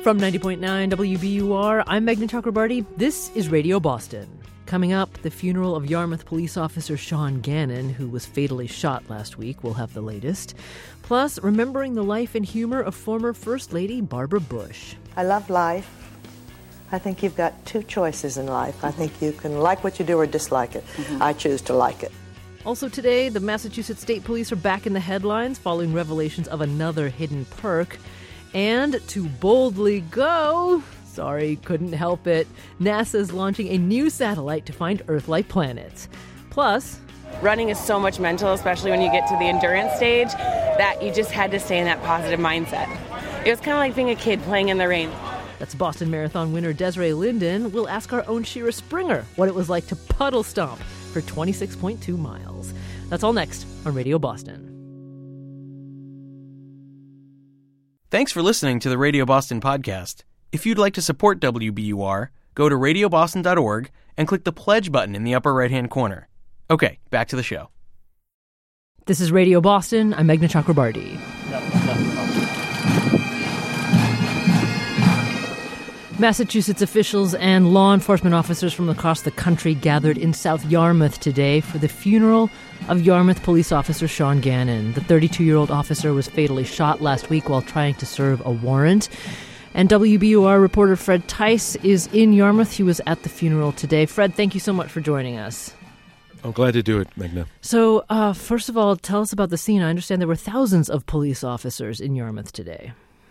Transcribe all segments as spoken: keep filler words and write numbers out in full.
From ninety point nine W B U R, I'm Meghna Chakrabarty. This is Radio Boston. Coming up, the funeral of Yarmouth police officer Sean Gannon, who was fatally shot last week. We'll have the latest. Plus, remembering the life and humor of former First Lady Barbara Bush. I love life. I think you've got two choices in life. I think you can like what you do or dislike it. Mm-hmm. I choose to like it. Also today, the Massachusetts State Police are back in the headlines following revelations of another hidden perk. And to boldly go, sorry, couldn't help it, NASA's launching a new satellite to find Earth-like planets. Plus, running is so much mental, especially when you get to the endurance stage, that you just had to stay in that positive mindset. It was kind of like being a kid playing in the rain. That's Boston Marathon winner Desiree Linden. We'll ask our own Shira Springer what it was like to puddle stomp for twenty-six point two miles. That's all next on Radio Boston. Thanks for listening to the Radio Boston podcast. If you'd like to support W B U R, go to radio boston dot org and click the pledge button in the upper right-hand corner. Okay, back to the show. This is Radio Boston. I'm Meghna Chakrabarty. Massachusetts officials and law enforcement officers from across the country gathered in South Yarmouth today for the funeral of Yarmouth police officer Sean Gannon. The thirty-two-year-old officer was fatally shot last week while trying to serve a warrant. And W B U R reporter Fred Tice is in Yarmouth. He was at the funeral today. Fred, thank you so much for joining us. I'm glad to do it, Meghna. So, uh, first of all, tell us about the scene. I understand there were thousands of police officers in Yarmouth today.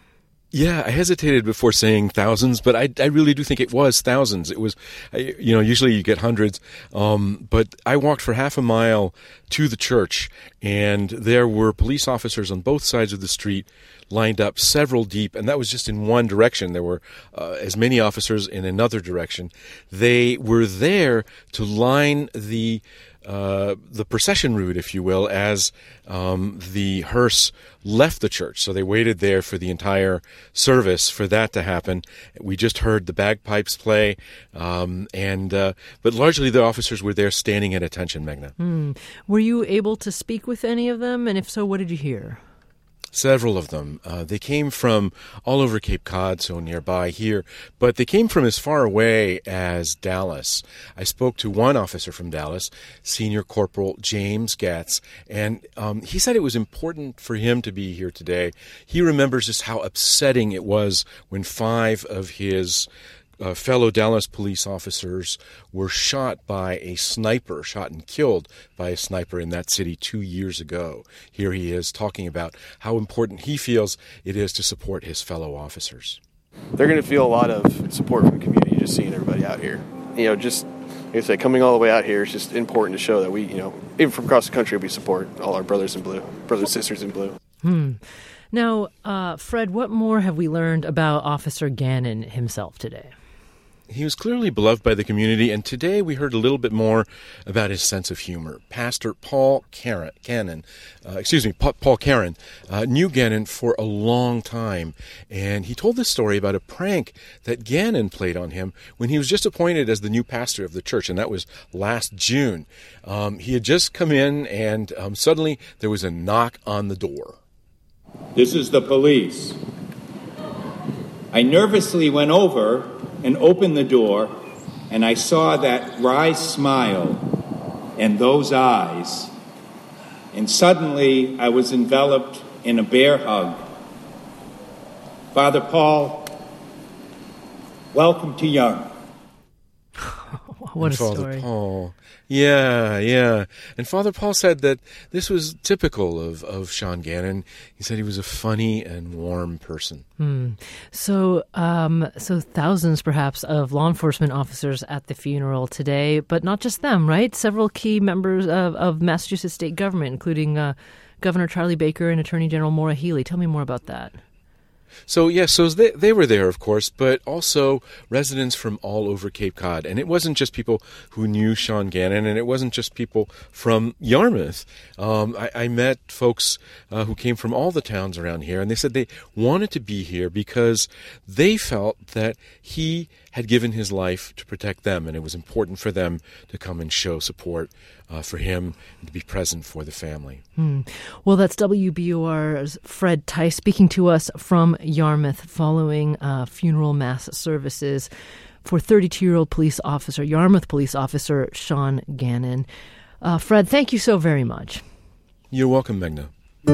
Yeah, I hesitated before saying thousands, but I, I really do think it was thousands. It was, you know, usually you get hundreds, um, but I walked for half a mile to the church, and there were police officers on both sides of the street lined up several deep, and that was just in one direction. There were uh, as many officers in another direction. They were there to line the Uh, the procession route, if you will, as um, the hearse left the church. So they waited there for the entire service for that to happen. We just heard the bagpipes play, um, and uh, but largely the officers were there standing at attention, Meghna. Mm. Were you able to speak with any of them? And if so, what did you hear? Several of them. Uh, they came from all over Cape Cod, so nearby here, but they came from as far away as Dallas. I spoke to one officer from Dallas, Senior Corporal James Gatz, and um, he said it was important for him to be here today. He remembers just how upsetting it was when five of his Uh, fellow Dallas police officers were shot by a sniper, shot and killed by a sniper in that city two years ago. Here he is talking about how important he feels it is to support his fellow officers. They're going to feel a lot of support from the community just seeing everybody out here. You know, just, like I said, coming all the way out here is just important to show that we, you know, even from across the country, we support all our brothers in blue, brothers and sisters in blue. Hmm. Now, uh, Fred, what more have we learned about Officer Gannon himself today? He was clearly beloved by the community, and today we heard a little bit more about his sense of humor. Pastor Paul Cannon, uh, excuse me, Paul Caron, uh, knew Gannon for a long time, and he told this story about a prank that Gannon played on him when he was just appointed as the new pastor of the church, and that was last June. Um, he had just come in, and um, suddenly there was a knock on the door. This is the police. I nervously went over and opened the door, and I saw that wry smile and those eyes. And suddenly I was enveloped in a bear hug. Father Paul, welcome to Yarmouth. What a Father story. Paul. Yeah, yeah. And Father Paul said that this was typical of, of Sean Gannon. He said he was a funny and warm person. Hmm. So, um, so thousands perhaps of law enforcement officers at the funeral today, but not just them, right? Several key members of, of Massachusetts state government, including uh, Governor Charlie Baker and Attorney General Maura Healey. Tell me more about that. So, yes, so they, they were there, of course, but also residents from all over Cape Cod. And it wasn't just people who knew Sean Gannon, and it wasn't just people from Yarmouth. Um, I, I met folks uh, who came from all the towns around here, and they said they wanted to be here because they felt that he had given his life to protect them, and it was important for them to come and show support uh, for him and to be present for the family. Hmm. Well, that's W B U R's Fred Tice speaking to us from from Yarmouth following uh, funeral mass services for thirty-two-year-old police officer, Yarmouth police officer Sean Gannon. Uh, Fred, thank you so very much. You're welcome, Meghna.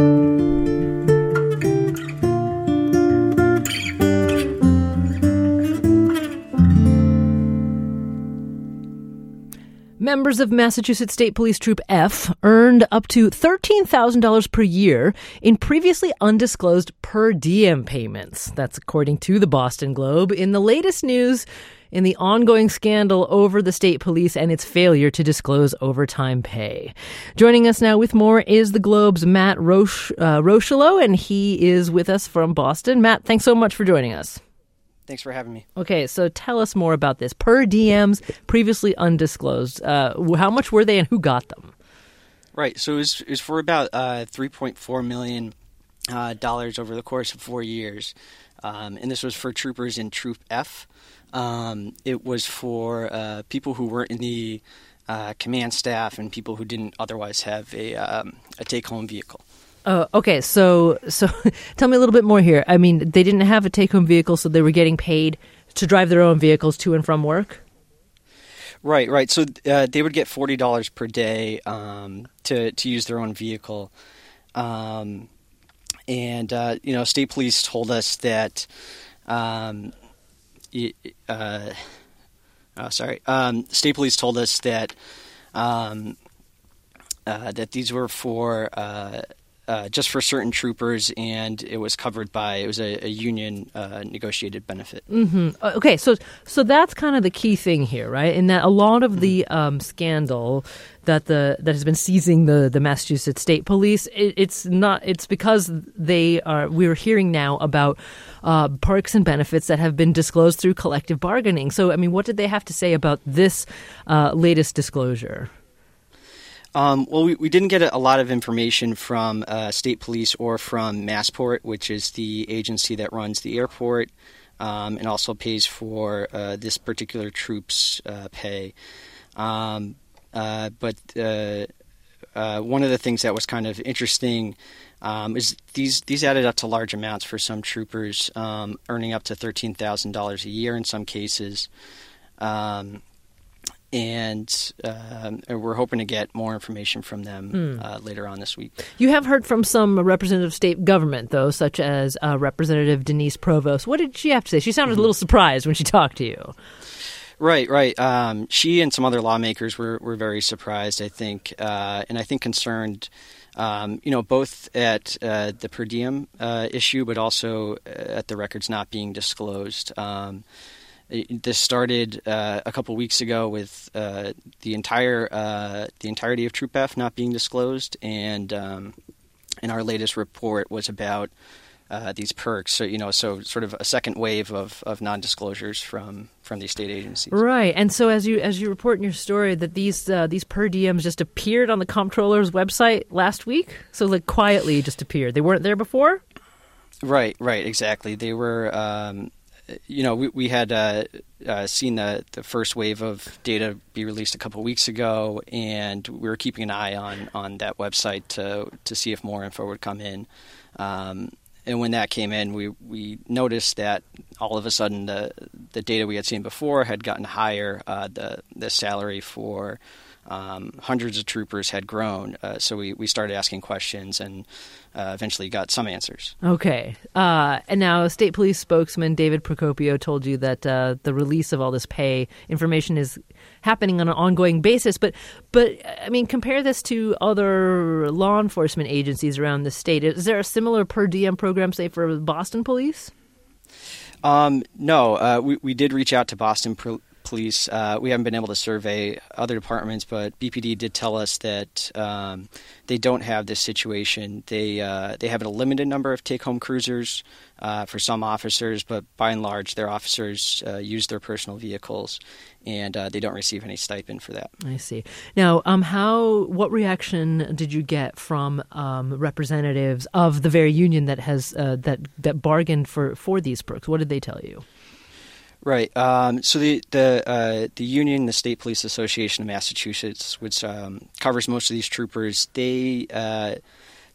Members of Massachusetts State Police Troop F earned up to thirteen thousand dollars per year in previously undisclosed per diem payments. That's according to the Boston Globe. In the latest news in the ongoing scandal over the state police and its failure to disclose overtime pay. Joining us now with more is the Globe's Matt Roche, uh, Rocheleau, and he is with us from Boston. Matt, thanks so much for joining us. Thanks for having me. Okay, so tell us more about this. Per diems, previously undisclosed. Uh, how much were they and who got them? Right, so it was, it was for about uh, three point four million dollars uh, over the course of four years. Um, and this was for troopers in Troop F. Um, it was for uh, people who weren't in the uh, command staff and people who didn't otherwise have a, um, a take-home vehicle. Uh, okay, so so tell me a little bit more here. I mean, they didn't have a take-home vehicle, so they were getting paid to drive their own vehicles to and from work? Right, right. So uh, they would get forty dollars per day um, to, to use their own vehicle. Um, and, uh, you know, state police told us that, um, uh, oh, sorry, um, state police told us that, um, uh, that these were for, uh, Uh, just for certain troopers, and it was covered by, it was a, a union uh, negotiated benefit. Mm-hmm. Okay, so so that's kind of the key thing here, right? In that a lot of the um, scandal that the that has been seizing the, the Massachusetts State Police, it, it's not, it's because they are, we're hearing now about uh, perks and benefits that have been disclosed through collective bargaining. So, I mean, what did they have to say about this uh, latest disclosure? Um, well, we, we didn't get a, a lot of information from uh, state police or from Massport, which is the agency that runs the airport um, and also pays for uh, this particular troop's uh, pay. Um, uh, but uh, uh, one of the things that was kind of interesting um, is these these added up to large amounts for some troopers, um, earning up to thirteen thousand dollars a year in some cases. Um And uh, we're hoping to get more information from them mm. uh, later on this week. You have heard from some representative state government, though, such as uh, Representative Denise Provost. What did she have to say? She sounded mm-hmm. a little surprised when she talked to you. Right, right. Um, she and some other lawmakers were, were very surprised, I think, uh, and I think concerned, um, you know, both at uh, the per diem uh, issue, but also at the records not being disclosed. Um This started uh, a couple weeks ago with uh, the entire uh, the entirety of Troop F not being disclosed, and um, and our latest report was about uh, these perks. So you know, so sort of a second wave of, of non-disclosures from, from these state agencies. Right, and so as you as you report in your story that these uh, these per diems just appeared on the comptroller's website last week, so like quietly just appeared. They weren't there before. Right, right, exactly. They were. Um, You know, we, we had uh, uh, seen the, the first wave of data be released a couple of weeks ago, and we were keeping an eye on, on that website to to see if more info would come in. Um, and when that came in, we, we noticed that all of a sudden the the data we had seen before had gotten higher. Uh, the the salary for um, hundreds of troopers had grown. Uh, so we, we started asking questions and uh, eventually got some answers. Okay. Uh, and now State Police spokesman David Procopio told you that uh, the release of all this pay information is happening on an ongoing basis. But, but I mean, compare this to other law enforcement agencies around the state. Is there a similar per diem program, say, for Boston Police? Um, no. Uh, we, we did reach out to Boston Police. Police. Uh, we haven't been able to survey other departments, but B P D did tell us that um, they don't have this situation. They uh, they have a limited number of take-home cruisers uh, for some officers, but by and large, their officers uh, use their personal vehicles, and uh, they don't receive any stipend for that. I see. Now, um, how? What reaction did you get from um, representatives of the very union that has uh, that that bargained for, for these perks? What did they tell you? Right. Um, so the the uh, the union, the State Police Association of Massachusetts, which um, covers most of these troopers, they uh,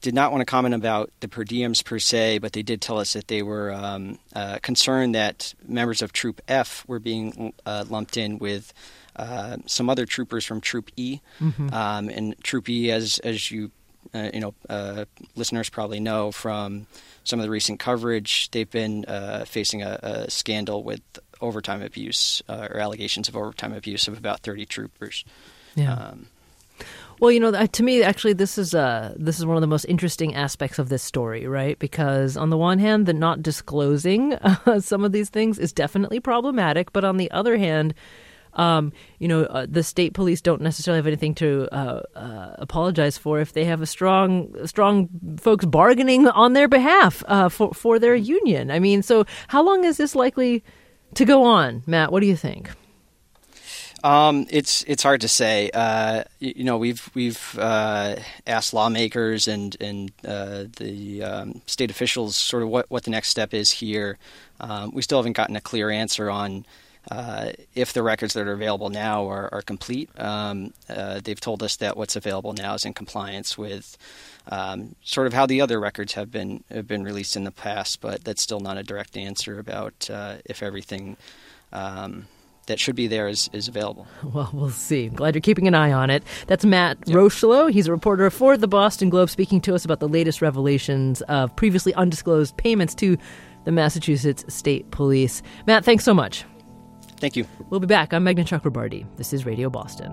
did not want to comment about the per diems per se, but they did tell us that they were um, uh, concerned that members of Troop F were being uh, lumped in with uh, some other troopers from Troop E. Mm-hmm. Um, and Troop E, as as you uh, you know, uh, listeners probably know from some of the recent coverage, they've been uh, facing a, a scandal with overtime abuse uh, or allegations of overtime abuse of about thirty troopers. Yeah. Um, well, you know, to me, actually, this is uh, this is one of the most interesting aspects of this story, right? Because on the one hand, the not disclosing uh, some of these things is definitely problematic. But on the other hand, um, you know, uh, the state police don't necessarily have anything to uh, uh, apologize for if they have a strong, strong folks bargaining on their behalf uh, for for their union. I mean, so how long is this likely to go on, Matt? What do you think? Um, it's it's hard to say. Uh, you, you know, we've we've uh, asked lawmakers and and uh, the um, state officials sort of what, what the next step is here. Um, we still haven't gotten a clear answer on uh, if the records that are available now are, are complete. Um, uh, they've told us that what's available now is in compliance with um, sort of how the other records have been have been released in the past, but that's still not a direct answer about uh, if everything Um, that should be there is, is available. Well, we'll see. I'm glad you're keeping an eye on it. That's Matt yep. Rocheleau. He's a reporter for the Boston Globe, speaking to us about the latest revelations of previously undisclosed payments to the Massachusetts State Police. Matt, thanks so much. Thank you. We'll be back. I'm Meghna Chakrabarty. This is Radio Boston.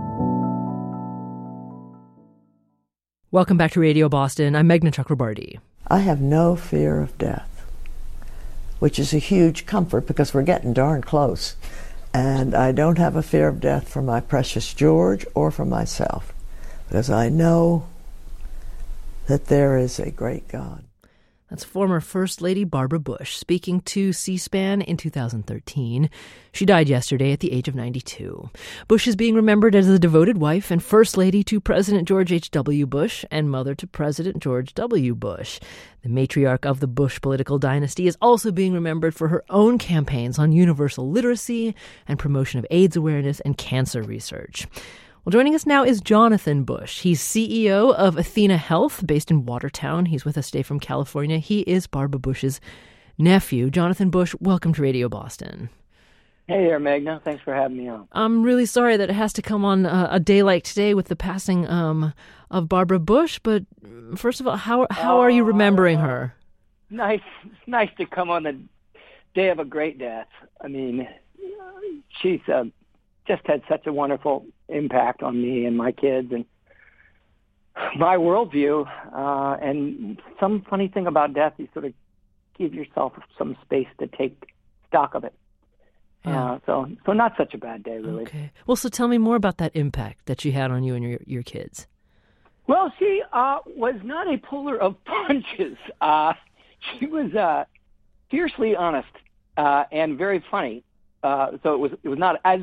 Welcome back to Radio Boston. I'm Meghna Chakrabarty. I have no fear of death, which is a huge comfort because we're getting darn close. And I don't have a fear of death for my precious George or for myself, because I know that there is a great God. That's former First Lady Barbara Bush speaking to C-SPAN in two thousand thirteen. She died yesterday at the age of ninety-two. Bush is being remembered as a devoted wife and First Lady to President George H W. Bush and mother to President George W. Bush. The matriarch of the Bush political dynasty is also being remembered for her own campaigns on universal literacy and promotion of AIDS awareness and cancer research. Well, joining us now is Jonathan Bush. He's C E O of Athena Health, based in Watertown. He's with us today from California. He is Barbara Bush's nephew. Jonathan Bush, welcome to Radio Boston. Hey there, Meghna. Thanks for having me on. I'm really sorry that it has to come on a, a day like today with the passing um, of Barbara Bush. But first of all, how how are you remembering her? Nice, nice to come on the day of a great death. I mean, she's uh, just had such a wonderful impact on me and my kids and my worldview. Uh, and some funny thing about death, you sort of give yourself some space to take stock of it. Yeah. Uh, so, so not such a bad day, really. Okay. Well, so tell me more about that impact that she had on you and your your kids. Well, she uh, was not a puller of punches. Uh, she was uh, fiercely honest uh, and very funny. Uh, so it was it was not as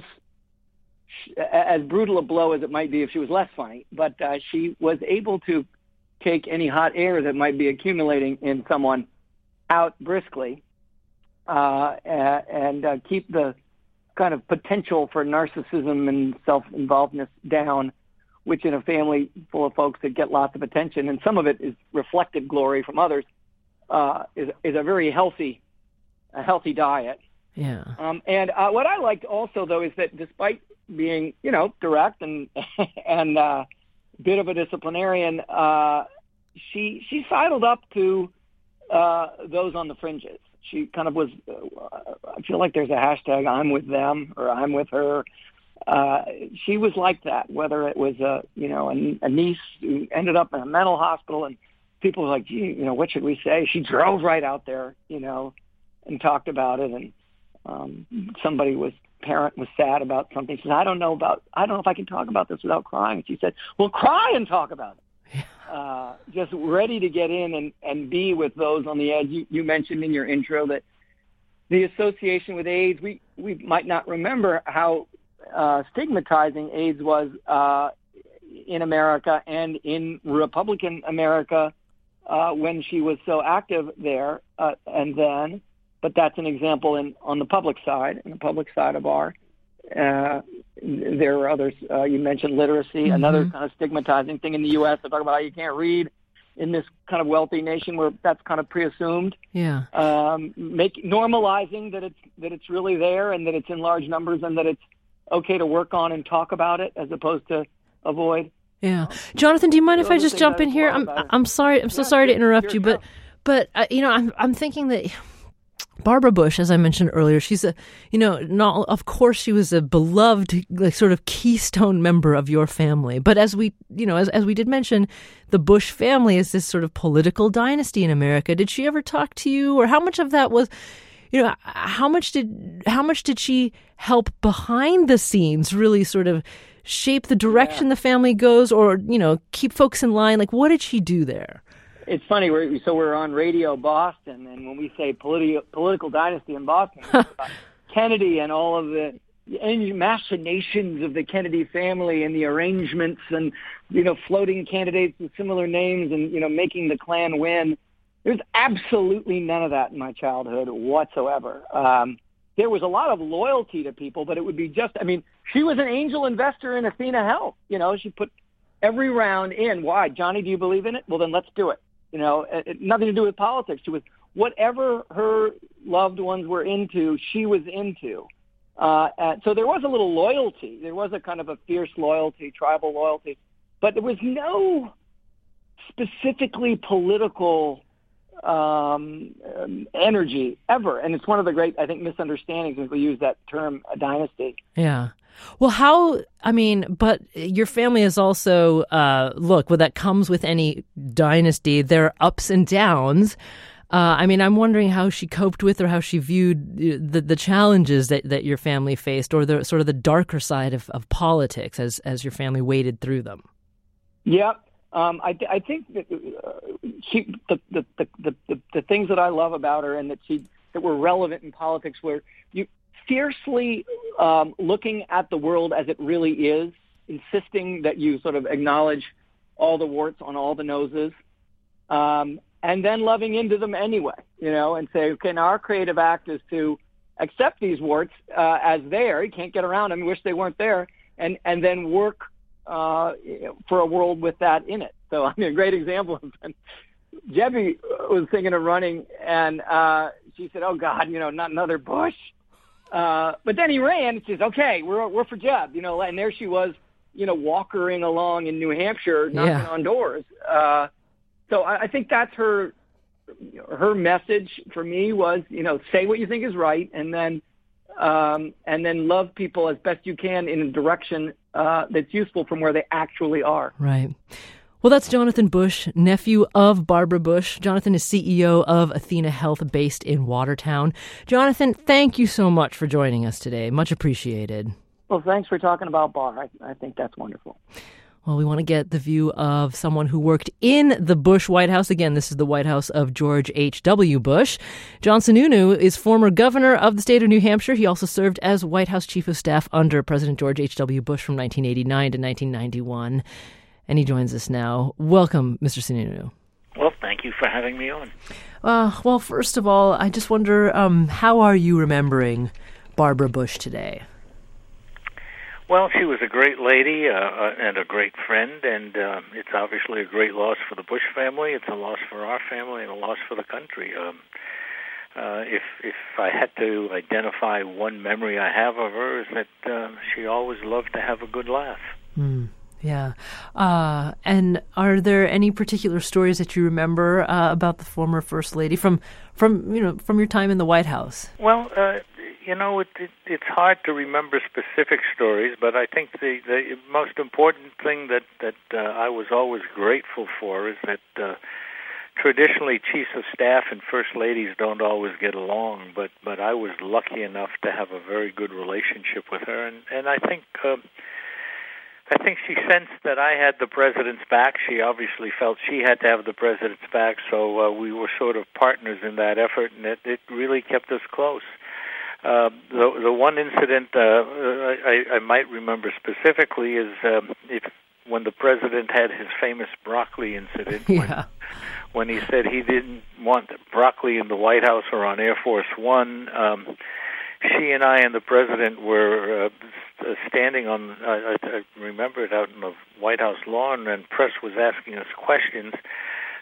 as brutal a blow as it might be if she was less funny. But uh, she was able to take any hot air that might be accumulating in someone out briskly. Uh, and uh, keep the kind of potential for narcissism and self-involvedness down, which in a family full of folks that get lots of attention, and some of it is reflected glory from others, uh, is, is a very healthy, a healthy diet. Yeah. Um, and uh, what I liked also, though, is that despite being, you know, direct and and uh, a bit of a disciplinarian, uh, she she sidled up to uh, those on the fringes. She kind of was, uh, I feel like there's a hashtag, I'm with them, or I'm with her. Uh, she was like that, whether it was, a, you know, a, a niece who ended up in a mental hospital and people were like, gee, you know, what should we say? She drove right out there, you know, and talked about it. And um, somebody was, parent was sad about something. She said, I don't know about, I don't know if I can talk about this without crying. And she said, well, cry and talk about it. Uh, just ready to get in and, and be with those on the edge. You, you mentioned in your intro that the association with AIDS, we, we might not remember how uh, stigmatizing AIDS was uh, in America and in Republican America uh, when she was so active there uh, and then. But that's an example in on the public side, in the public side of our. Uh, there are others. Uh, you mentioned literacy, mm-hmm. another kind of stigmatizing thing in the U S They talk about how you can't read in this kind of wealthy nation where that's kind of pre-assumed. Yeah. Um, make normalizing that it's that it's really there and that it's in large numbers and that it's okay to work on and talk about it as opposed to avoid. Yeah, Jonathan, do you mind Those if I are just things jump I in here? love I'm about it. I'm sorry. I'm so Yeah, sorry to sure, interrupt sure, you, but go. but uh, you know, I'm I'm thinking that Barbara Bush, as I mentioned earlier, she's a you know, not of course she was a beloved, like, sort of keystone member of your family. But as we you know, as as we did mention, the Bush family is this sort of political dynasty in America. Did she ever talk to you, or how much of that was? You know, how much did how much did she help behind the scenes really sort of shape the direction Yeah. the family goes, or, you know, keep folks in line? Like, what did she do there? It's funny. We're, so we're on Radio Boston, and when we say politi- political dynasty in Boston, it's about Kennedy and all of the machinations of the Kennedy family and the arrangements and, you know, floating candidates with similar names and, you know, making the Klan win. There's absolutely none of that in my childhood whatsoever. Um, there was a lot of loyalty to people, but it would be just, I mean, she was an angel investor in Athena Health. You know, she put every round in. Why? Johnny, do you believe in it? Well, then let's do it. You know, it, it, nothing to do with politics. She was, whatever her loved ones were into, she was into. Uh, and so there was a little loyalty. There was a kind of a fierce loyalty, tribal loyalty, but there was no specifically political um, um, energy ever. And it's one of the great, I think, misunderstandings when we use that term, a dynasty. Yeah. Well, how, I mean, but your family is also, uh, look, well, that comes with any dynasty. There are ups and downs. Uh, I mean, I'm wondering how she coped with or how she viewed the, the challenges that, that your family faced, or the sort of the darker side of, of politics as, as your family waded through them. Yeah. Um, I, th- I think that uh, she, the, the, the, the, the, the things that I love about her and that she that were relevant in politics were you fiercely um, looking at the world as it really is, insisting that you sort of acknowledge all the warts on all the noses, um, and then loving into them anyway, you know, and say, okay, now our creative act is to accept these warts uh, as there. You can't get around them. You wish they weren't there, and and then work Uh, for a world with that in it. So, I mean, a great example of Jebby was thinking of running, and uh, she said, "Oh God, you know, not another Bush." Uh, but then he ran. And she says, "Okay, we're we're for Jeb," you know. And there she was, you know, walkering along in New Hampshire, knocking Yeah. on doors. Uh, so I, I think that's her her message for me was, you know, say what you think is right, and then um, and then love people as best you can in a direction uh, that's useful from where they actually are. Right. Well, that's Jonathan Bush, nephew of Barbara Bush. Jonathan is C E O of Athena Health based in Watertown. Jonathan, thank you so much for joining us today. Much appreciated. Well, thanks for talking about Bar. I, I think that's wonderful. Well, we want to get the view of someone who worked in the Bush White House. Again, this is the White House of George H W. Bush. John Sununu is former governor of the state of New Hampshire. He also served as White House chief of staff under President George H W. Bush from nineteen eighty-nine to nineteen ninety-one. And he joins us now. Welcome, Mister Sununu. Well, thank you for having me on. Uh, well, first of all, I just wonder, um, how are you remembering Barbara Bush today? Well, she was a great lady uh, uh, and a great friend, and uh, it's obviously a great loss for the Bush family. It's a loss for our family and a loss for the country. Um, uh, if if I had to identify one memory I have of her, is that uh, she always loved to have a good laugh. Mm, yeah. Uh, and are there any particular stories that you remember uh, about the former First Lady from, from you know from your time in the White House? Well, uh, you know, it, it, it's hard to remember specific stories, but I think the, the most important thing that, that uh, I was always grateful for is that uh, traditionally chiefs of staff and first ladies don't always get along, but, but I was lucky enough to have a very good relationship with her, and, and I think uh, I think she sensed that I had the president's back. She obviously felt she had to have the president's back, so uh, we were sort of partners in that effort, and it, it really kept us close. Uh, the the one incident uh, I, I might remember specifically is um, if when the president had his famous broccoli incident. Yeah. When, when he said he didn't want broccoli in the White House or on Air Force One, um, she and I and the president were uh, standing on. I, I remember it out in the White House lawn, and press was asking us questions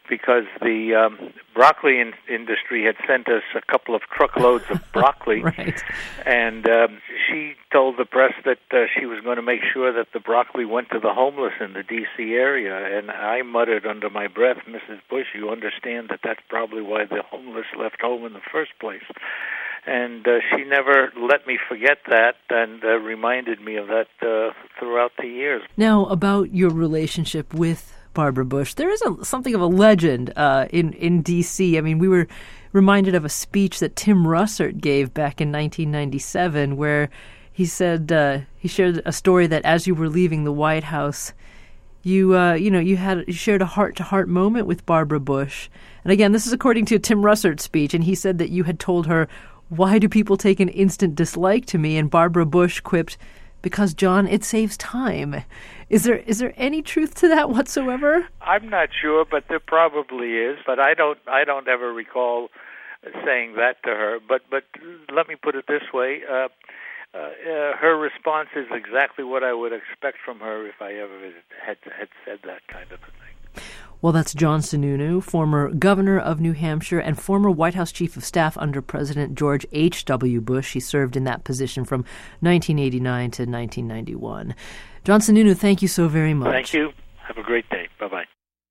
because the um, broccoli in- industry had sent us a couple of truckloads of broccoli, right. and um, she told the press that uh, she was going to make sure that the broccoli went to the homeless in the D C area, and I muttered under my breath, Missus Bush, you understand that that's probably why the homeless left home in the first place. And uh, she never let me forget that, and uh, reminded me of that uh, throughout the years. Now, about your relationship with Barbara Bush, there is a, something of a legend uh, in, in D C. I mean, we were reminded of a speech that Tim Russert gave back in nineteen ninety-seven, where he said, uh, he shared a story that as you were leaving the White House, you, uh, you know, you had you shared a heart-to-heart moment with Barbara Bush. And again, this is according to Tim Russert's speech, and he said that you had told her, "Why do people take an instant dislike to me?" And Barbara Bush quipped, "Because, John, it saves time." Is there is there any truth to that whatsoever? I'm not sure, but there probably is. But I don't I don't ever recall saying that to her. But but let me put it this way: uh, uh, uh, her response is exactly what I would expect from her if I ever had had said that kind of a thing. Well, that's John Sununu, former governor of New Hampshire and former White House chief of staff under President George H W. Bush. He served in that position from nineteen eighty-nine to nineteen ninety-one. John Sununu, thank you so very much. Thank you. Have a great day. Bye-bye.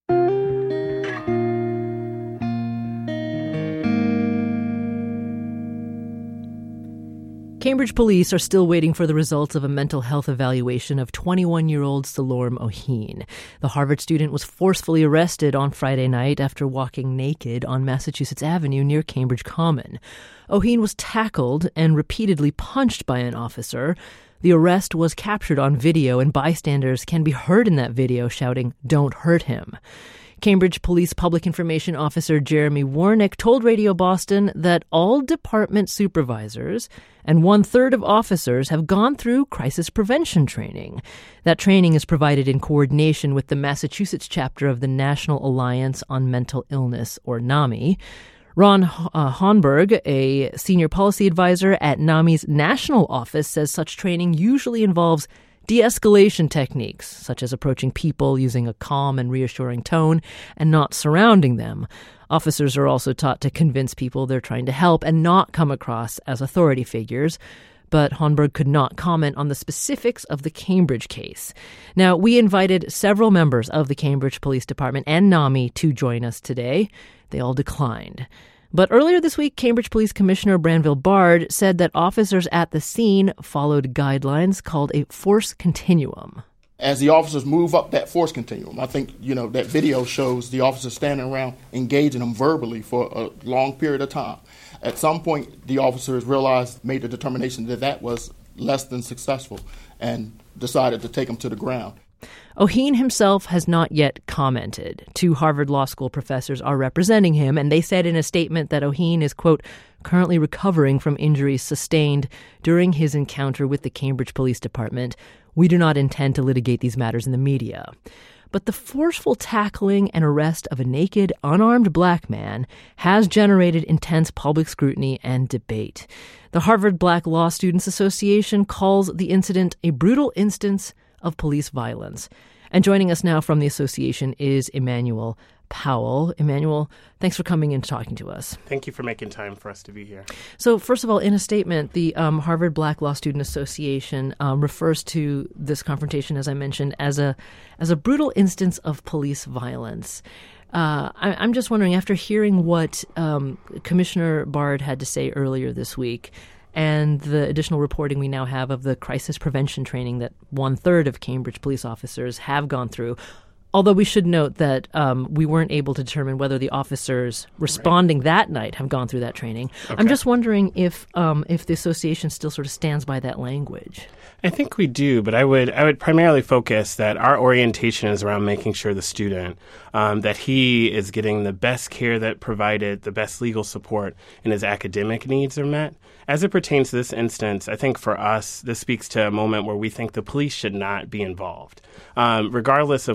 Cambridge police are still waiting for the results of a mental health evaluation of twenty-one-year-old Salorm Oheen. The Harvard student was forcefully arrested on Friday night after walking naked on Massachusetts Avenue near Cambridge Common. Oheen was tackled and repeatedly punched by an officer. The arrest was captured on video, and bystanders can be heard in that video shouting, "Don't hurt him." Cambridge Police Public Information Officer Jeremy Warnick told Radio Boston that all department supervisors and one-third of officers have gone through crisis prevention training. That training is provided in coordination with the Massachusetts chapter of the National Alliance on Mental Illness, or NAMI. Ron uh, Honberg, a senior policy advisor at NAMI's national office, says such training usually involves de-escalation techniques, such as approaching people using a calm and reassuring tone and not surrounding them. Officers are also taught to convince people they're trying to help and not come across as authority figures. But Honberg could not comment on the specifics of the Cambridge case. Now, we invited several members of the Cambridge Police Department and NAMI to join us today. They all declined. But earlier this week, Cambridge Police Commissioner Branville Bard said that officers at the scene followed guidelines called a force continuum. As the officers move up that force continuum, I think, you know, that video shows the officers standing around engaging them verbally for a long period of time. At some point, the officers realized, made the determination that that was less than successful and decided to take them to the ground. Oheen himself has not yet commented. Two Harvard Law School professors are representing him, and they said in a statement that Oheen is, quote, currently recovering from injuries sustained during his encounter with the Cambridge Police Department. We do not intend to litigate these matters in the media. But the forceful tackling and arrest of a naked, unarmed black man has generated intense public scrutiny and debate. The Harvard Black Law Students Association calls the incident a brutal instance of police violence. And joining us now from the association is Emmanuel Powell. Emmanuel, thanks for coming and talking to us. Thank you for making time for us to be here. So first of all, in a statement, the um, Harvard Black Law Student Association um, refers to this confrontation, as I mentioned, as a as a brutal instance of police violence. Uh, I, I'm just wondering, after hearing what um, Commissioner Bard had to say earlier this week, and the additional reporting we now have of the crisis prevention training that one-third of Cambridge police officers have gone through, although we should note that um, we weren't able to determine whether the officers responding right. that night have gone through that training. Okay. I'm just wondering if um, if the association still sort of stands by that language. I think we do, but I would I would primarily focus that our orientation is around making sure the student, um, that he is getting the best care that provided, the best legal support, and his academic needs are met. As it pertains to this instance, I think for us, this speaks to a moment where we think the police should not be involved. Um, regardless of whether or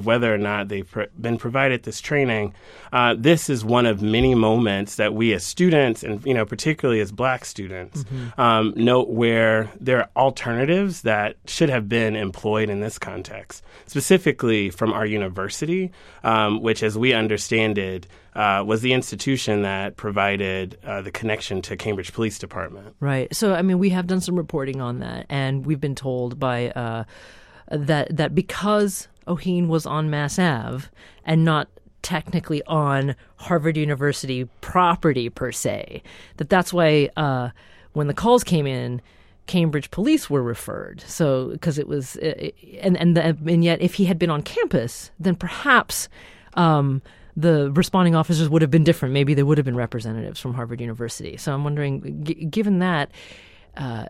not they've pr- been provided this training, uh, this is one of many moments that we as students, and you know particularly as Black students, mm-hmm. um, note where there are alternatives that should have been employed in this context, specifically from our university, um, which, as we understand it, uh, was the institution that provided uh, the connection to Cambridge Police Department. Right. So, I mean, we have done some reporting on that, and we've been told by uh, that that because Ohene was on Mass Ave and not technically on Harvard University property per se, that that's why uh, when the calls came in, Cambridge police were referred. So because it was, and and the, and yet if he had been on campus, then perhaps um, the responding officers would have been different. Maybe they would have been representatives from Harvard University. So I'm wondering, g- given that. Uh,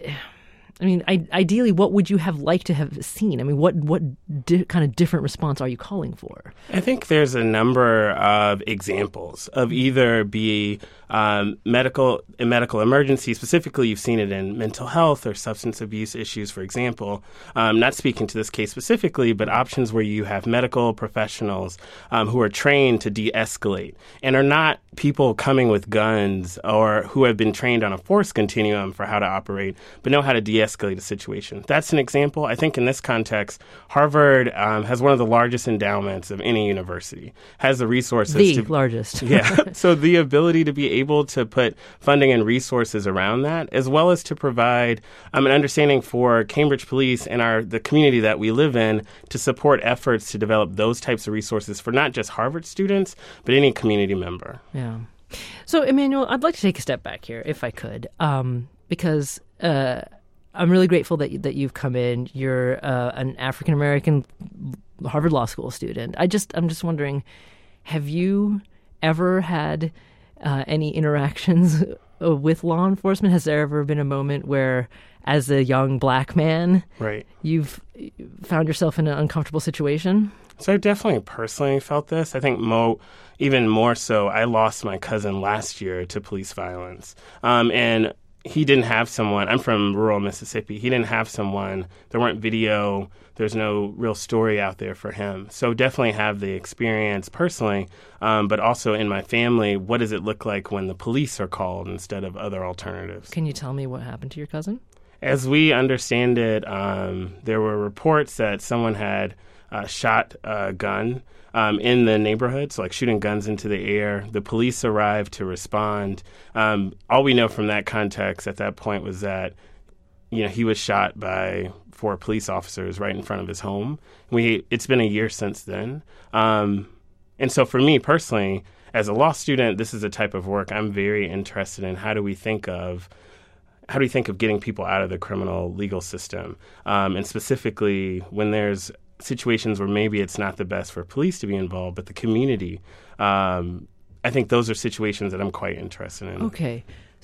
I mean, I, ideally, what would you have liked to have seen? I mean, what what di- kind of different response are you calling for? I think there's a number of examples of either be um, medical a medical emergency. Specifically, you've seen it in mental health or substance abuse issues, for example. Um, not speaking to this case specifically, but options where you have medical professionals um, who are trained to de-escalate and are not people coming with guns or who have been trained on a force continuum for how to operate, but know how to de-escalate escalate a situation. That's an example. I think in this context, Harvard um, has one of the largest endowments of any university, has the resources. The to, largest. Yeah. So the ability to be able to put funding and resources around that, as well as to provide um, an understanding for Cambridge Police and our the community that we live in to support efforts to develop those types of resources for not just Harvard students, but any community member. Yeah. So, Emmanuel, I'd like to take a step back here, if I could, um, because uh, I'm really grateful that you, that you've come in. You're uh, an African American Harvard Law School student. I just I'm just wondering, have you ever had uh, any interactions with law enforcement? Has there ever been a moment where, as a young Black man, right, you've found yourself in an uncomfortable situation? So I definitely personally felt this. I think mo, even more so, I lost my cousin last year to police violence, um, and. He didn't have someone. I'm from rural Mississippi. He didn't have someone. There weren't video. There's no real story out there for him. So definitely have the experience personally, um, but also in my family, what does it look like when the police are called instead of other alternatives? Can you tell me what happened to your cousin? As we understand it, um, there were reports that someone had uh, shot a gun Um, in the neighborhood, so like shooting guns into the air. The police arrived to respond. Um, all we know from that context at that point was that, you know, he was shot by four police officers right in front of his home. We it's been a year since then, um, and so for me personally, as a law student, this is a type of work I'm very interested in. How do we think of how do we think of getting people out of the criminal legal system, um, and specifically when there's situations where maybe it's not the best for police to be involved, but the community. Um, I think those are situations that I'm quite interested in. Okay.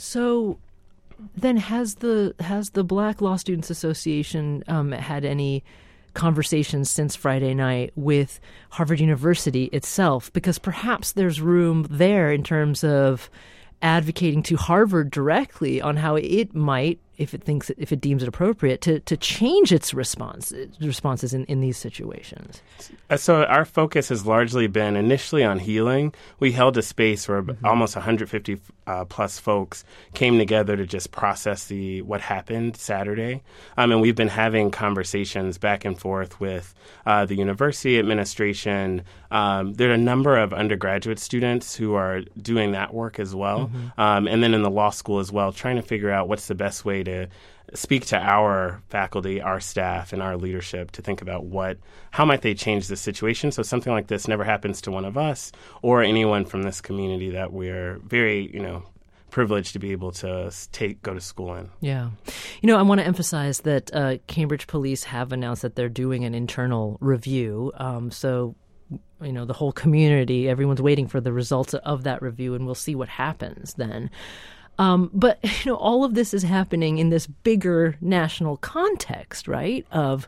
So then has the has the Black Law Students Association um, had any conversations since Friday night with Harvard University itself? Because perhaps there's room there in terms of advocating to Harvard directly on how it might, if it thinks if it deems it appropriate, to, to change its response responses in, in these situations. So our focus has largely been initially on healing. We held a space where mm-hmm. almost one hundred fifty uh, plus folks came together to just process the what happened Saturday. Um, and we've been having conversations back and forth with uh, the university administration. Um, there are a number of undergraduate students who are doing that work as well. Mm-hmm. Um, and then in the law school as well, trying to figure out what's the best way to speak to our faculty, our staff, and our leadership to think about what, how might they change the situation so something like this never happens to one of us or anyone from this community that we're very, you know, privileged to be able to take go to school in. Yeah. You know, I want to emphasize that uh, Cambridge Police have announced that they're doing an internal review. Um, so, you know, the whole community, everyone's waiting for the results of that review, and we'll see what happens then. Um, but, you know, all of this is happening in this bigger national context, right? Of,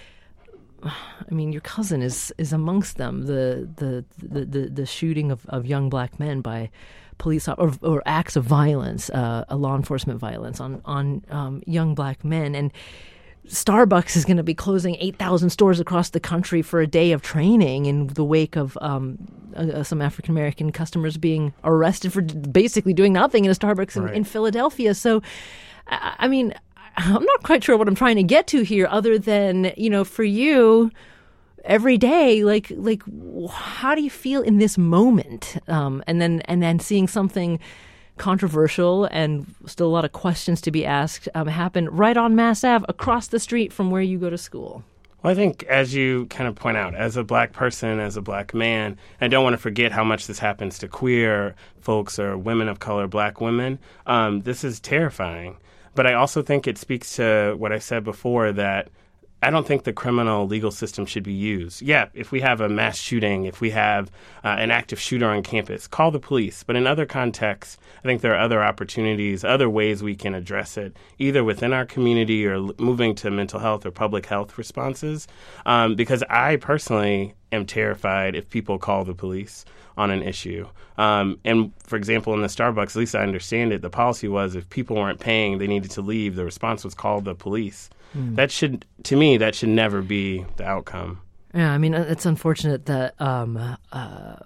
I mean, your cousin is, is amongst them, the the, the, the, the shooting of, of young Black men by police or, or acts of violence, uh, a law enforcement violence on, on um, young Black men. And Starbucks is going to be closing eight thousand stores across the country for a day of training in the wake of um, uh, some African-American customers being arrested for basically doing nothing in a Starbucks in, Right. in Philadelphia. So, I, I mean, I'm not quite sure what I'm trying to get to here other than, you know, for you every day, like, like, how do you feel in this moment? Um, and then, and then seeing something controversial and still a lot of questions to be asked um, happen right on Mass Ave across the street from where you go to school. Well, I think, as you kind of point out, as a black person, as a black man, I don't want to forget how much this happens to queer folks or women of color, black women. Um, this is terrifying. But I also think it speaks to what I said before, that I don't think the criminal legal system should be used. Yeah, if we have a mass shooting, if we have uh, an active shooter on campus, call the police. But in other contexts, I think there are other opportunities, other ways we can address it, either within our community or l- moving to mental health or public health responses. Um, because I personally am terrified if people call the police on an issue. Um, and, for example, in the Starbucks, at least I understand it, the policy was if people weren't paying, they needed to leave. The response was call the police. Mm. That should, to me, that should never be the outcome. Yeah, I mean, it's unfortunate that um, uh,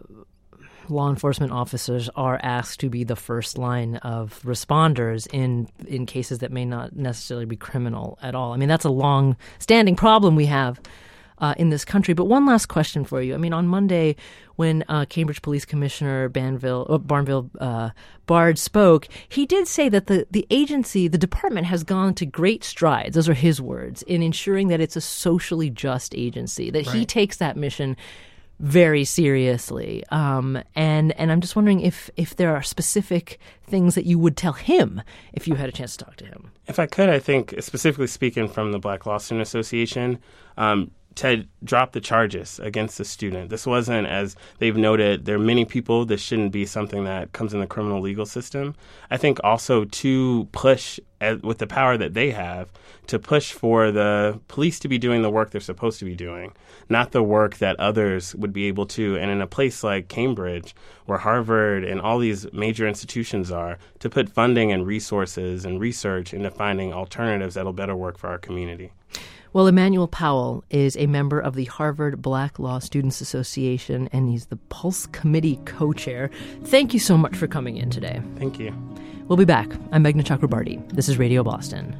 law enforcement officers are asked to be the first line of responders in in cases that may not necessarily be criminal at all. I mean, that's a long-standing problem we have Uh, in this country. But one last question for you. I mean, on Monday, when uh, Cambridge Police Commissioner Banville, uh, Barnville uh, Bard spoke, he did say that the, the agency, the department, has gone to great strides, those are his words, in ensuring that it's a socially just agency, that Right. he takes that mission very seriously. Um, and and I'm just wondering if, if there are specific things that you would tell him if you had a chance to talk to him. If I could, I think, specifically speaking from the Black Law Student Association, um, to drop the charges against the student. This wasn't, as they've noted, there are many people, this shouldn't be something that comes in the criminal legal system. I think also to push, as, with the power that they have, to push for the police to be doing the work they're supposed to be doing, not the work that others would be able to. And in a place like Cambridge, where Harvard and all these major institutions are, to put funding and resources and research into finding alternatives that'll better work for our community. Well, Emmanuel Powell is a member of the Harvard Black Law Students Association, and he's the Pulse Committee co-chair. Thank you so much for coming in today. Thank you. We'll be back. I'm Meghna Chakrabarti. This is Radio Boston.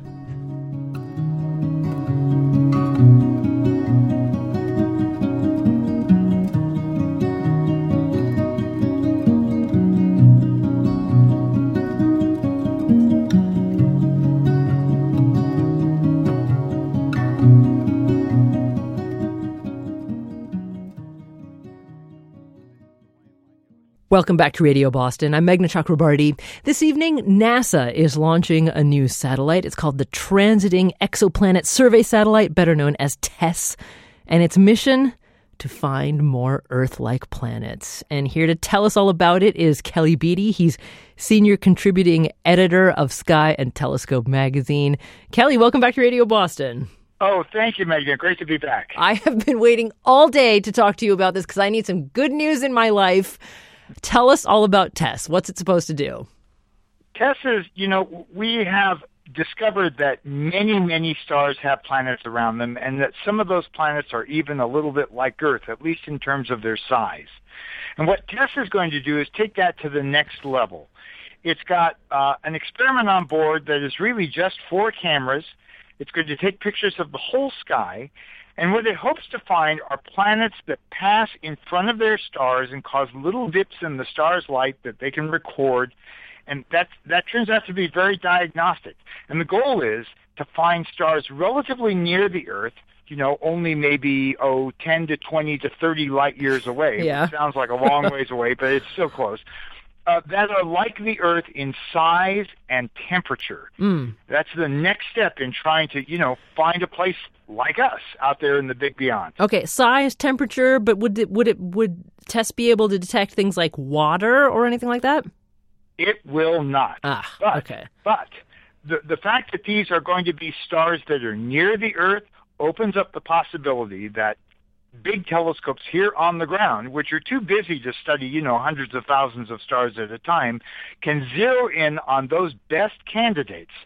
Welcome back to Radio Boston. I'm Meghna Chakrabarti. This evening, NASA is launching a new satellite. It's called the Transiting Exoplanet Survey Satellite, better known as TESS, and its mission to find more Earth-like planets. And here to tell us all about it is Kelly Beatty. He's senior contributing editor of Sky and Telescope magazine. Kelly, welcome back to Radio Boston. Oh, thank you, Meghna. Great to be back. I have been waiting all day to talk to you about this because I need some good news in my life. Tell us all about TESS. What's it supposed to do? TESS is, you know, we have discovered that many, many stars have planets around them, and that some of those planets are even a little bit like Earth, at least in terms of their size. And what TESS is going to do is take that to the next level. It's got uh, an experiment on board that is really just four cameras. It's going to take pictures of the whole sky. And what it hopes to find are planets that pass in front of their stars and cause little dips in the star's light that they can record. And that, that turns out to be very diagnostic. And the goal is to find stars relatively near the Earth, you know, only maybe, oh, ten to twenty to thirty light years away. Yeah. It sounds like a long ways away, but it's still close. Uh, that are like the Earth in size and temperature. Mm. That's the next step in trying to, you know, find a place like us out there in the big beyond. Okay, size, temperature, but would it, would it would TESS be able to detect things like water or anything like that? It will not. Ah, but, okay. But the the fact that these are going to be stars that are near the Earth opens up the possibility that big telescopes here on the ground, which are too busy to study, you know, hundreds of thousands of stars at a time, can zero in on those best candidates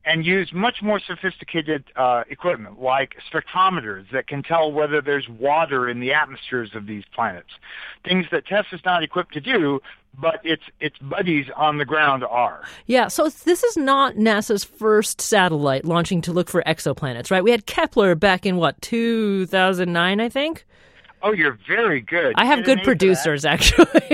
and use much more sophisticated uh, equipment like spectrometers that can tell whether there's water in the atmospheres of these planets. Things that TESS is not equipped to do, but its its buddies on the ground are. Yeah, so this is not NASA's first satellite launching to look for exoplanets, right? We had Kepler back in, what, two thousand nine, I think? Oh, you're very good. I have good producers, actually.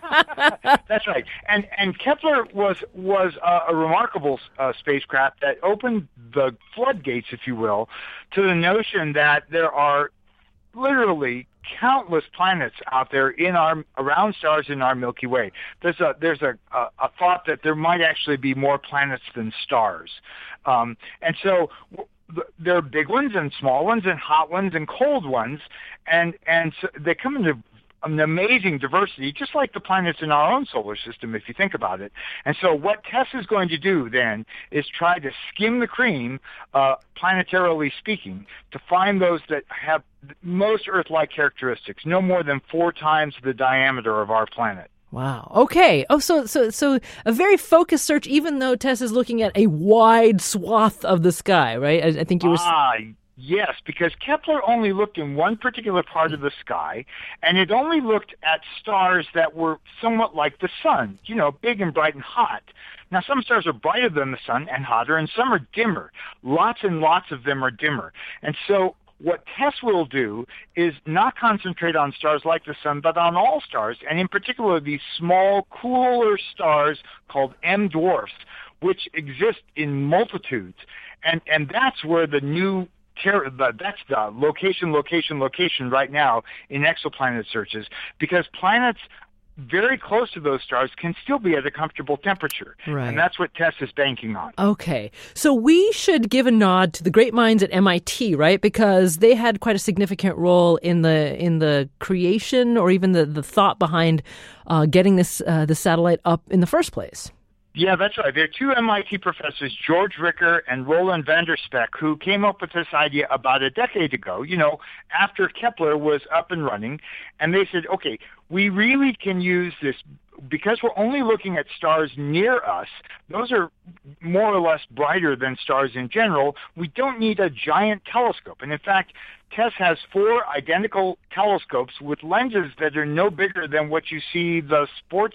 That's right. And and Kepler was was uh, a remarkable uh, spacecraft that opened the floodgates, if you will, to the notion that there are literally countless planets out there in our around stars in our Milky Way. There's a there's a a, a thought that there might actually be more planets than stars, um, and so. W- There are big ones and small ones and hot ones and cold ones, and and so they come into an amazing diversity, just like the planets in our own solar system, if you think about it. And so what TESS is going to do then is try to skim the cream, uh, planetarily speaking, to find those that have most Earth-like characteristics, no more than four times the diameter of our planet. Wow. Okay. Oh, so so so a very focused search, even though TESS is looking at a wide swath of the sky, right? I, I think you were. Ah, yes, because Kepler only looked in one particular part of the sky, and it only looked at stars that were somewhat like the sun, you know, big and bright and hot. Now, some stars are brighter than the sun and hotter, and some are dimmer. Lots and lots of them are dimmer. And so what TESS will do is not concentrate on stars like the sun, but on all stars, and in particular these small, cooler stars called M dwarfs, which exist in multitudes. And and that's where the new ter- the, that's the location, location, location right now in exoplanet searches, because planets very close to those stars can still be at a comfortable temperature. Right. And that's what TESS is banking on. Okay. So we should give a nod to the great minds at M I T, right? Because they had quite a significant role in the in the creation or even the, the thought behind uh, getting this uh, the satellite up in the first place. Yeah, that's right. There are two M I T professors, George Ricker and Roland van der Spek, who came up with this idea about a decade ago, you know, after Kepler was up and running. And they said, okay, we really can use this because we're only looking at stars near us. Those are more or less brighter than stars in general. We don't need a giant telescope. And in fact, TESS has four identical telescopes with lenses that are no bigger than what you see the sports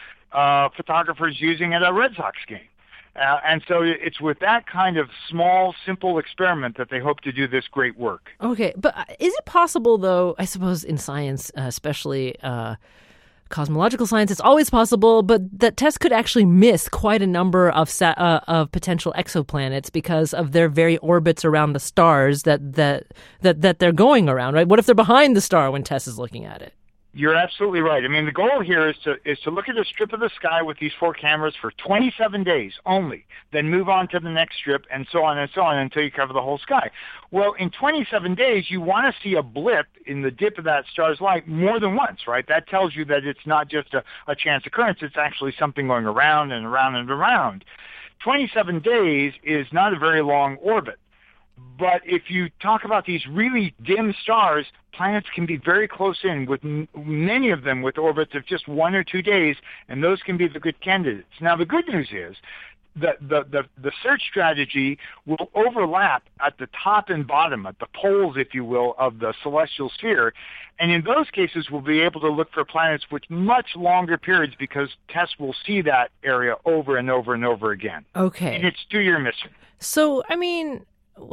Uh, photographers using at a Red Sox game. Uh, and so it's with that kind of small, simple experiment that they hope to do this great work. Okay, but is it possible, though, I suppose in science, uh, especially uh, cosmological science, it's always possible, but that TESS could actually miss quite a number of sa- uh, of potential exoplanets because of their very orbits around the stars that, that, that, that they're going around, right? What if they're behind the star when TESS is looking at it? You're absolutely right. I mean, the goal here is to is to look at a strip of the sky with these four cameras for twenty-seven days only, then move on to the next strip, and so on and so on until you cover the whole sky. Well, in twenty-seven days, you want to see a blip in the dip of that star's light more than once, right? That tells you that it's not just a, a chance occurrence. It's actually something going around and around and around. twenty-seven days is not a very long orbit. But if you talk about these really dim stars, planets can be very close in, with m- many of them with orbits of just one or two days, and those can be the good candidates. Now, the good news is that the, the, the search strategy will overlap at the top and bottom, at the poles, if you will, of the celestial sphere. And in those cases, we'll be able to look for planets with much longer periods because TESS will see that area over and over and over again. Okay. In its two-year mission. So, I mean,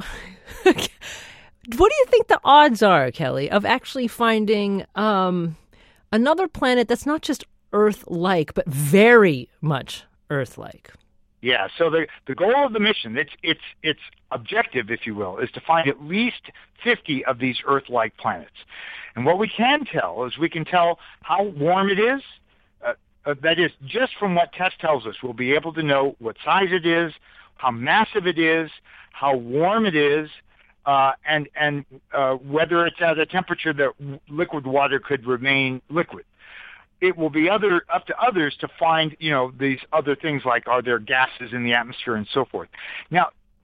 what do you think the odds are, Kelly, of actually finding um, another planet that's not just Earth-like, but very much Earth-like? Yeah, so the the goal of the mission, its its its objective, if you will, is to find at least fifty of these Earth-like planets. And what we can tell is we can tell how warm it is. Uh, uh, that is, just from what TESS tells us, we'll be able to know what size it is, how massive it is, how warm it is, uh, and and uh, whether it's at a temperature that liquid water could remain liquid. It will be other up to others to find, you know, these other things like are there gases in the atmosphere and so forth. Now,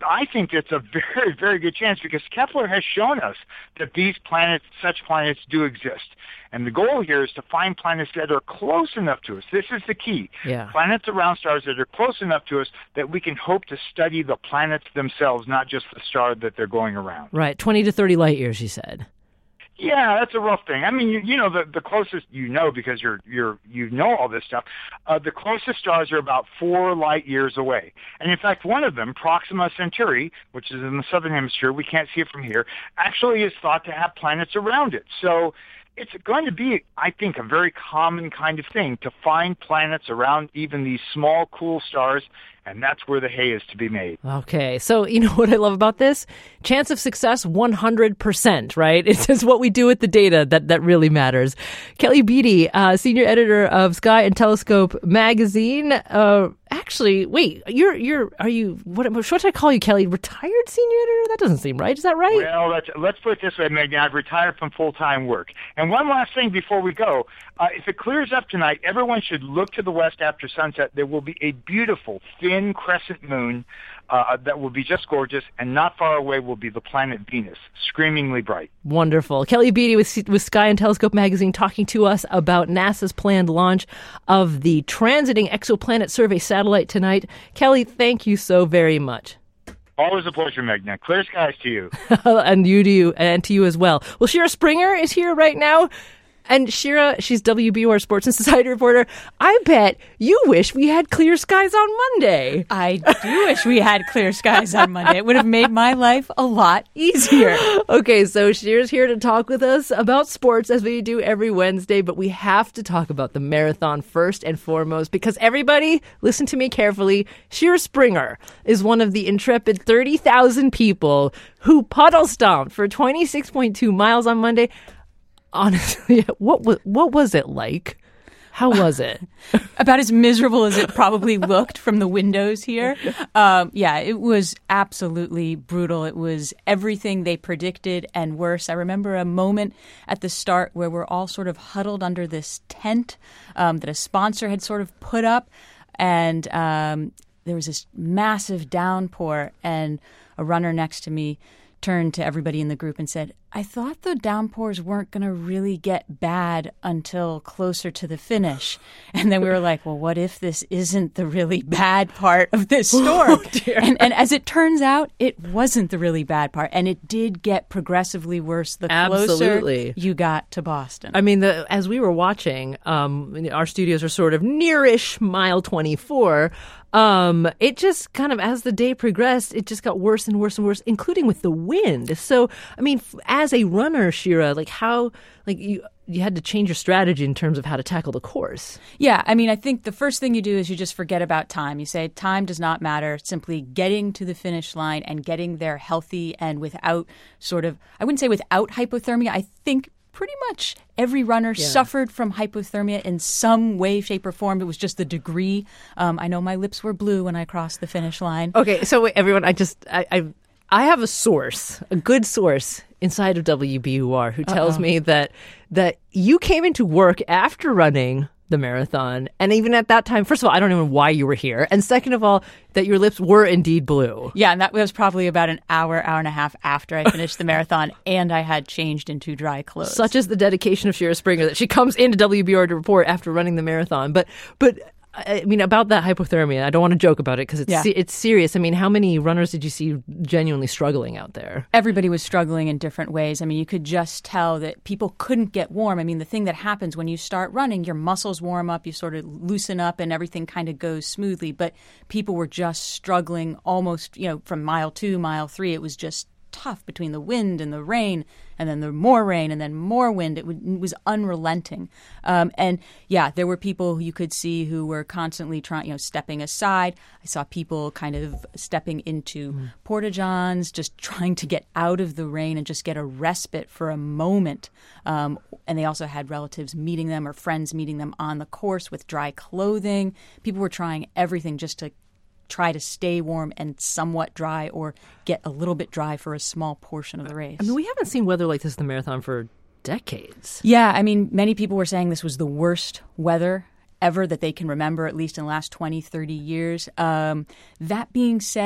I think it's a very, very good chance because Kepler has shown us that these planets, such planets, do exist. And the goal here is to find planets that are close enough to us. This is the key. Yeah. Planets around stars that are close enough to us that we can hope to study the planets themselves, not just the star that they're going around. Right, twenty to thirty light years, you said. Yeah, that's a rough thing. I mean, you, you know, the, the closest you know because you're you're you know all this stuff. Uh, the closest stars are about four light years away, and in fact, one of them, Proxima Centauri, which is in the southern hemisphere, we can't see it from here, actually is thought to have planets around it. So it's going to be, I think, a very common kind of thing to find planets around even these small, cool stars. And that's where the hay is to be made. Okay. So, you know what I love about this? Chance of success, one hundred percent, right? It's just what we do with the data that, that really matters. Kelly Beatty, uh, senior editor of Sky and Telescope magazine. Uh, actually, wait, you're, you're, are you, what, what should I call you, Kelly? Retired senior editor? That doesn't seem right. Is that right? Well, let's, let's put it this way, Megan. I've retired from full-time work. And one last thing before we go. Uh, if it clears up tonight, everyone should look to the west after sunset. There will be a beautiful, thin crescent moon uh, that will be just gorgeous, and not far away will be the planet Venus, screamingly bright. Wonderful. Kelly Beatty with, with Sky and Telescope magazine talking to us about NASA's planned launch of the Transiting Exoplanet Survey satellite tonight. Kelly, thank you so very much. Always a pleasure, Meghna. Clear skies to you. And you to you, and to you as well. Well, Shira Springer is here right now. And Shira, she's W B U R Sports and Society reporter. I bet you wish we had clear skies on Monday. I do wish we had clear skies on Monday. It would have made my life a lot easier. Okay, so Shira's here to talk with us about sports as we do every Wednesday, but we have to talk about the marathon first and foremost because everybody, listen to me carefully, Shira Springer is one of the intrepid thirty thousand people who puddle stomped for twenty-six point two miles on Monday. Honestly, what was what was it like? How was it? About as miserable as it probably looked from the windows here. Um, yeah, it was absolutely brutal. It was everything they predicted and worse. I remember a moment at the start where we're all sort of huddled under this tent um, that a sponsor had sort of put up, and um, there was this massive downpour, and a runner next to me turned to everybody in the group and said, I thought the downpours weren't going to really get bad until closer to the finish. And then we were like, well, what if this isn't the really bad part of this storm? Oh, dear. And, and as it turns out, it wasn't the really bad part. And it did get progressively worse the Absolutely. closer you got to Boston. I mean, the, as we were watching, um, our studios are sort of nearish mile twenty-four. Um, it just kind of, as the day progressed, it just got worse and worse and worse, including with the wind. So, I mean, as a runner, Shira, like how, like you, you had to change your strategy in terms of how to tackle the course. Yeah, I mean, I think the first thing you do is you just forget about time. You say time does not matter. Simply getting to the finish line and getting there healthy and without sort of, I wouldn't say without hypothermia. I think pretty much every runner yeah. suffered from hypothermia in some way, shape, or form. It was just the degree. Um, I know my lips were blue when I crossed the finish line. Okay, so wait, everyone, I just, I, I, I have a source, a good source inside of W B U R who tells Uh-oh. me that that you came into work after running the marathon. And even at that time, first of all, I don't even know why you were here. And second of all, that your lips were indeed blue. Yeah, and that was probably about an hour, hour and a half after I finished the marathon and I had changed into dry clothes. Such is the dedication of Shira Springer that she comes into W B U R to report after running the marathon. But, but I mean, about that hypothermia, I don't want to joke about it because it's, yeah. se- it's serious. I mean, how many runners did you see genuinely struggling out there? Everybody was struggling in different ways. I mean, you could just tell that people couldn't get warm. I mean, the thing that happens when you start running, your muscles warm up, you sort of loosen up and everything kind of goes smoothly. But people were just struggling almost, you know, from mile two, mile three. It was just tough between the wind and the rain and then the more rain and then more wind. It, w- it was unrelenting. Um, and yeah, there were people you could see who were constantly trying, you know, stepping aside. I saw people kind of stepping into mm. porta-johns, just trying to get out of the rain and just get a respite for a moment. Um, and they also had relatives meeting them or friends meeting them on the course with dry clothing. People were trying everything just to try to stay warm and somewhat dry or get a little bit dry for a small portion of the race. I mean, we haven't seen weather like this in the marathon for decades. Yeah, I mean, many people were saying this was the worst weather ever that they can remember, at least in the last twenty, thirty years. Um, that being said,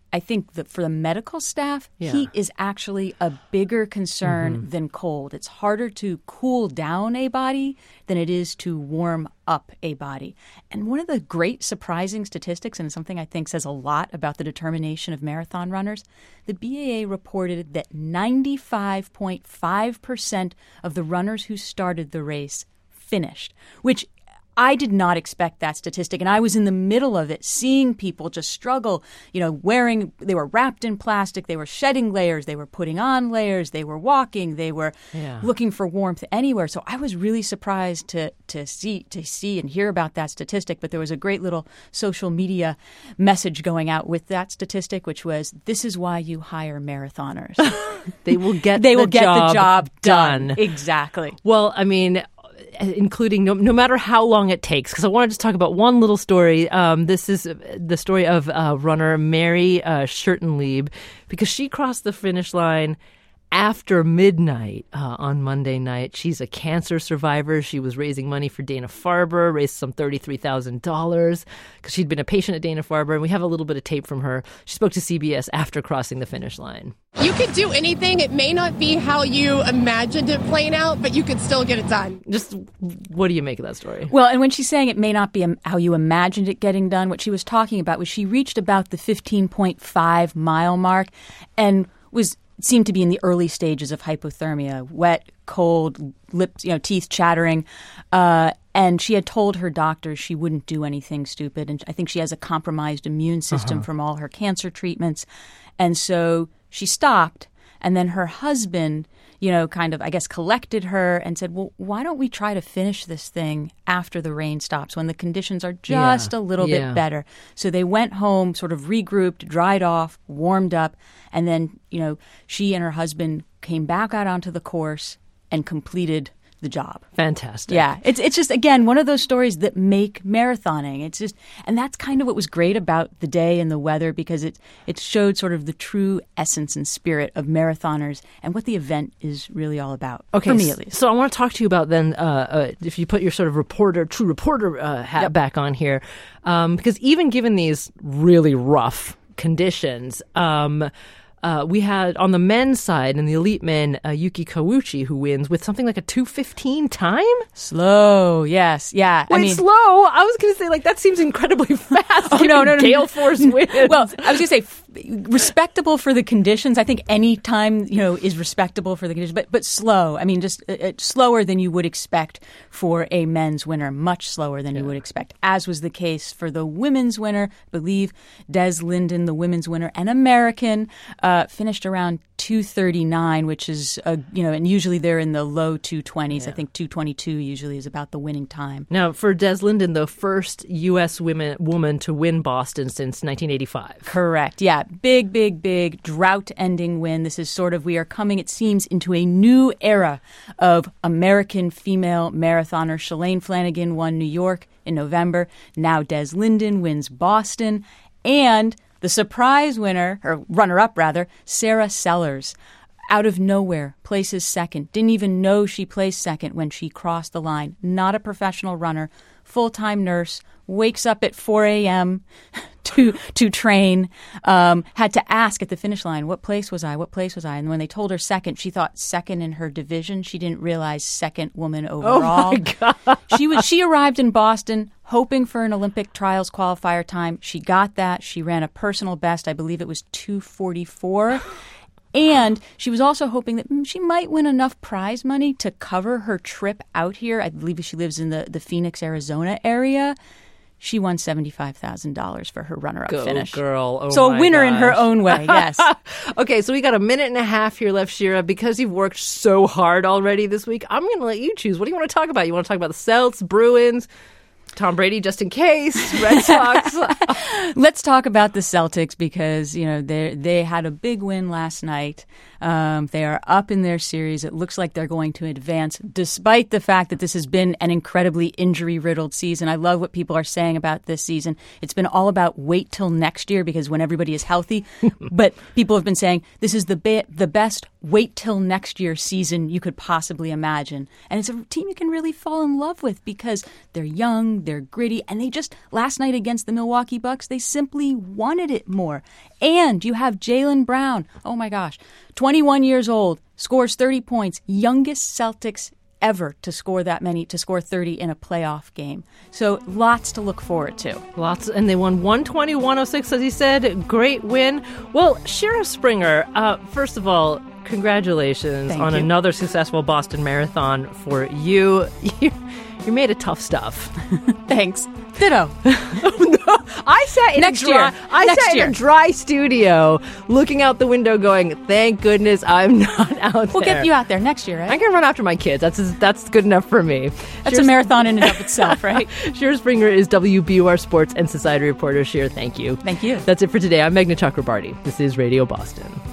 I think that for the medical staff, Yeah. heat is actually a bigger concern Mm-hmm. than cold. It's harder to cool down a body than it is to warm up a body. And one of the great surprising statistics, and something I think says a lot about the determination of marathon runners, the B A A reported that ninety-five point five percent of the runners who started the race finished, which I did not expect that statistic. And I was in the middle of it, seeing people just struggle, you know, wearing, they were wrapped in plastic, they were shedding layers, they were putting on layers, they were walking, they were Yeah. looking for warmth anywhere. So I was really surprised to to see to see and hear about that statistic. But there was a great little social media message going out with that statistic, which was, this is why you hire marathoners. They will get they the will get job the job done. done. Exactly. Well, I mean, including no, no matter how long it takes, because I want to just talk about one little story. Um, this is the story of uh, runner Mary uh, Schurtenlieb, because she crossed the finish line after midnight uh, on Monday night. She's a cancer survivor. She was raising money for Dana-Farber, raised some thirty-three thousand dollars because she'd been a patient at Dana-Farber, and we have a little bit of tape from her. She spoke to C B S after crossing the finish line. You could do anything. It may not be how you imagined it playing out, but you could still get it done. Just what do you make of that story? Well, and when she's saying it may not be um, how you imagined it getting done, what she was talking about was she reached about the fifteen point five mile mark and was seemed to be in the early stages of hypothermia, wet, cold, lips, you know, teeth chattering. Uh, and she had told her doctor she wouldn't do anything stupid. And I think she has a compromised immune system Uh-huh. from all her cancer treatments. And so she stopped. And then her husband, you know, kind of, I guess, collected her and said, well, why don't we try to finish this thing after the rain stops when the conditions are just Yeah, a little yeah. bit better? So they went home, sort of regrouped, dried off, warmed up. And then, you know, she and her husband came back out onto the course and completed the job. Fantastic. Yeah. It's it's just, again, one of those stories that make marathoning. It's just, and that's kind of what was great about the day and the weather, because it, it showed sort of the true essence and spirit of marathoners and what the event is really all about. Okay, For me, s- at least. So I want to talk to you about then, uh, uh, if you put your sort of reporter, true reporter uh, hat Yep. back on here, um, because even given these really rough conditions, um, uh, we had on the men's side in the elite men, uh, Yuki Kawuchi, who wins with something like a two fifteen time. Slow, yes, yeah. Wait, I mean, slow? I was going to say, like, that seems incredibly fast. Oh, no, no, no. Gale force winds. Well, I was going to say f- respectable for the conditions. I think any time, you know, is respectable for the conditions, but but slow. I mean, just uh, uh, slower than you would expect for a men's winner, much slower than you would expect, as was the case for the women's winner. I believe Des Linden, the women's winner, an American, uh, finished around two thirty-nine, which is, uh, you know, and usually they're in the low two twenties. I think two twenty-two usually is about the winning time. Now, for Des Linden, the first U S women, woman to win Boston since nineteen eighty-five. Correct. Yeah. Big, big, big drought-ending win. This is sort of, we are coming, it seems, into a new era of American female marathoners. Shalane Flanagan won New York in November. Now Des Linden wins Boston. And the surprise winner, or runner-up rather, Sarah Sellers, out of nowhere, places second. Didn't even know she placed second when she crossed the line. Not a professional runner, full-time nurse, wakes up at four a.m. to to train, um, had to ask at the finish line, what place was I? What place was I? And when they told her second, she thought second in her division. She didn't realize second woman overall. Oh, my God. She was she arrived in Boston hoping for an Olympic trials qualifier time. She got that. She ran a personal best. I believe it was two forty-four. And she was also hoping that mm, she might win enough prize money to cover her trip out here. I believe she lives in the, the Phoenix, Arizona area. She won seventy-five thousand dollars for her runner-up Go, finish. girl. Oh, so my a winner in her gosh. own way, yes. Okay, so we got a minute and a half here left, Shira. Because you've worked so hard already this week, I'm going to let you choose. What do you want to talk about? You want to talk about the Celts, Bruins, Tom Brady, just in case, Red Sox? Let's talk about the Celtics because, you know, they they had a big win last night. Um, they are up in their series. It looks like they're going to advance despite the fact that this has been an incredibly injury-riddled season. I love what people are saying about this season. It's been all about wait till next year because when everybody is healthy. But people have been saying this is the be- the best wait till next year's season you could possibly imagine. And it's a team you can really fall in love with because they're young, they're gritty, and they just, last night against the Milwaukee Bucks, they simply wanted it more. And you have Jaylen Brown, oh my gosh, twenty-one years old, scores thirty points, youngest Celtics ever to score that many, to score thirty in a playoff game. So lots to look forward to. Lots, and they won one twenty to one oh six, as he said. Great win. Well, Sheriff Springer, uh, first of all, congratulations Thank on you. another successful Boston Marathon for you. You, you made it tough stuff. Thanks. Ditto. I sat in Next a dry, year. I Next sat year. in a dry studio, looking out the window, going, "Thank goodness I'm not out We'll there." We'll get you out there next year, right? I can run after my kids. That's that's good enough for me. That's Sheer a marathon in and of itself, right? Sheer Springer is W B U R Sports and Society reporter. Sheer, thank you. Thank you. That's it for today. I'm Meghna Chakrabarti. This is Radio Boston.